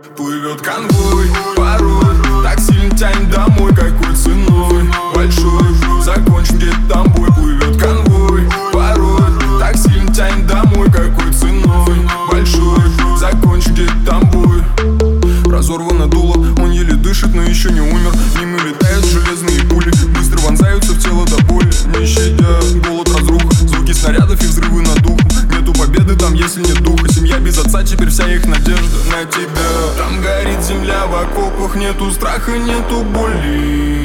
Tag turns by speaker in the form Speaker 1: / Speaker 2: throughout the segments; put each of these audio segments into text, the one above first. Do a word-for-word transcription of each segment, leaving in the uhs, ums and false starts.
Speaker 1: Плывет конвой, порой так сильно тянет домой, какой ценой большой. Закончен где-то там бой. Плывет конвой, порой так сильно тянет домой, какой ценой большой. Закончен где-то там бой. Разорвано дуло, он еле дышит, но еще не умер. Мимо летают железные пули, быстро вонзаются в тело до боли, не щадя голод, разруха, звуки снарядов и взрывы над духом. Нету победы там, если нет духа. Семья без отца, теперь вся их надежда на тебя. Там горит земля в окопах, нету страха, нету боли.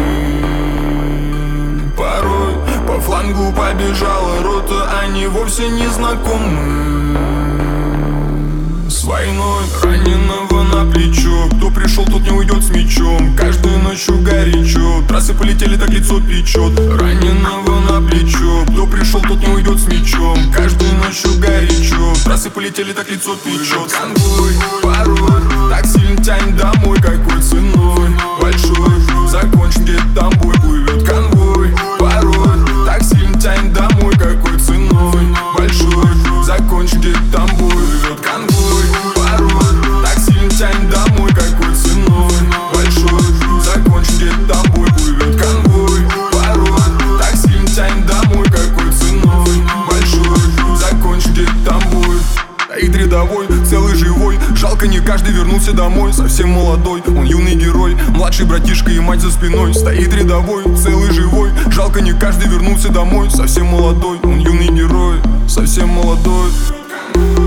Speaker 1: Порой по флангу побежала рота, они вовсе не знакомы с войной. Раненого на плечо, кто пришел, тот не уйдет с мечом. Каждую ночью горячо, трассы полетели, так лицо печет. Раненого на плечо, кто пришел, тот не уйдет с мечом. Каждую ночью горячо, трассы полетели, так лицо печет. Конвой, порой так сильно тянет домой, какой ценой большой. Закончен где-то там бой. Плывет конвой, порой так сильно тянет домой, какой ценой большой. Закончен где-то там бой. Плывет конвой, порой так сильно тянет домой, какой ценой большой. Закончен где-то там бой. Плывет конвой, порой так сильно тянет домой, какой ценой большой. Закончен где-то там бой. Стоит рядовой, целый живой, жалко не каждый вернулся домой. Совсем молодой, он юный герой, младший братишка и мать за спиной. Стоит рядовой, целый живой, жалко не каждый вернулся домой. Совсем молодой, он юный герой, совсем молодой.